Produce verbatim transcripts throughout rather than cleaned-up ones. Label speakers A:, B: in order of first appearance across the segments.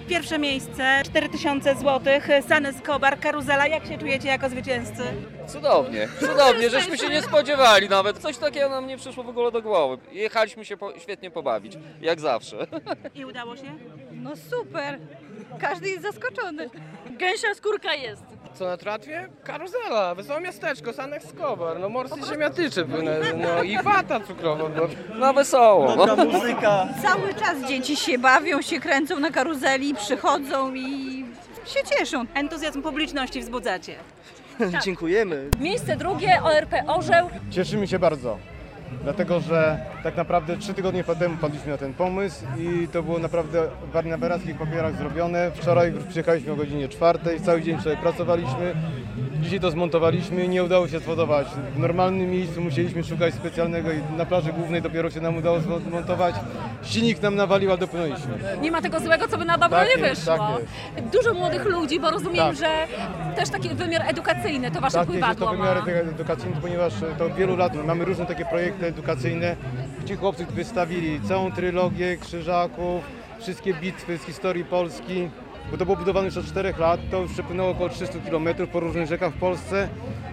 A: Pierwsze miejsce, cztery tysiące złotych, San Escobar, karuzela. Jak się czujecie jako zwycięzcy?
B: Cudownie, cudownie, żeśmy się nie spodziewali nawet. Coś takiego nam nie przyszło w ogóle do głowy. Jechaliśmy się po, świetnie pobawić, jak zawsze.
A: I udało się?
C: No super, każdy jest zaskoczony.
D: Gęsia skórka jest.
E: Co na tratwie? Karuzela, wesołe miasteczko, San Escobar, no morscy ziemiatycze płynę, no i wata cukrowa. No.
B: No wesoło. No.
F: muzyka.
C: Cały czas dzieci się bawią, się kręcą na karuzeli, przychodzą i się cieszą.
A: Entuzjazm publiczności wzbudzacie.
F: Dziękujemy.
D: Miejsce drugie, O R P Orzeł.
G: Cieszymy się bardzo, dlatego że tak naprawdę trzy tygodnie temu padliśmy na ten pomysł i to było naprawdę na werackich papierach zrobione. Wczoraj już przyjechaliśmy o godzinie czwartej, cały dzień sobie pracowaliśmy, dzisiaj to zmontowaliśmy, nie udało się zmontować. W normalnym miejscu musieliśmy szukać specjalnego i na plaży głównej dopiero się nam udało zmontować. Silnik nam nawalił, a dopłynęliśmy.
D: Nie ma tego złego, co by na dobro
G: Tak
D: nie
G: jest,
D: wyszło.
G: tak
D: Dużo młodych ludzi, bo rozumiem,
G: Tak.
D: że też taki wymiar edukacyjny to wasze
G: Tak, jest to
D: pływadło
G: wymiar
D: ma.
G: edukacyjny, ponieważ to od wielu lat mamy różne takie projekty edukacyjne. Ci chłopcy wystawili całą trylogię Krzyżaków, wszystkie bitwy z historii Polski, bo to było budowane już od czterech lat, to już przepłynęło około trzysta kilometrów po różnych rzekach w Polsce.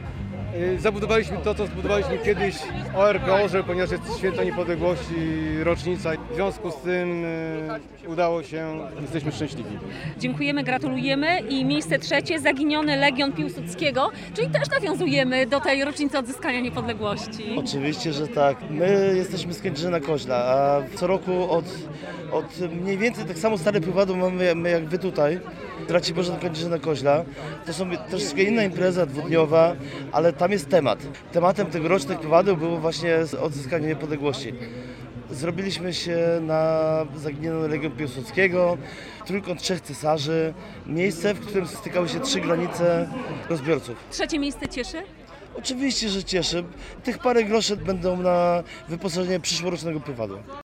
G: Yy, Zabudowaliśmy to, co zbudowaliśmy kiedyś O R P Orzeł, ponieważ jest Święto Niepodległości, rocznica. W związku z tym yy, udało się, jesteśmy szczęśliwi.
D: Dziękujemy, gratulujemy i miejsce trzecie, Zaginiony Legion Piłsudskiego, czyli też nawiązujemy do tej rocznicy odzyskania niepodległości.
F: Oczywiście, że tak. My jesteśmy z Kędzierzyna-Koźla, a co roku od, od mniej więcej tak samo stare pływadło mamy my jak wy tutaj, Raciborza do Kędzierzyna-Koźla. To są troszeczkę inna impreza dwudniowa, ale tam jest temat. Tematem tegorocznych pływadeł było właśnie odzyskanie niepodległości. Zrobiliśmy się na Zaginiony Legion Piłsudskiego, trójkąt trzech cesarzy, miejsce, w którym stykały się trzy granice rozbiorców.
D: Trzecie miejsce cieszy?
F: Oczywiście, że cieszy. Tych parę groszy będą na wyposażenie przyszłorocznego pływadła.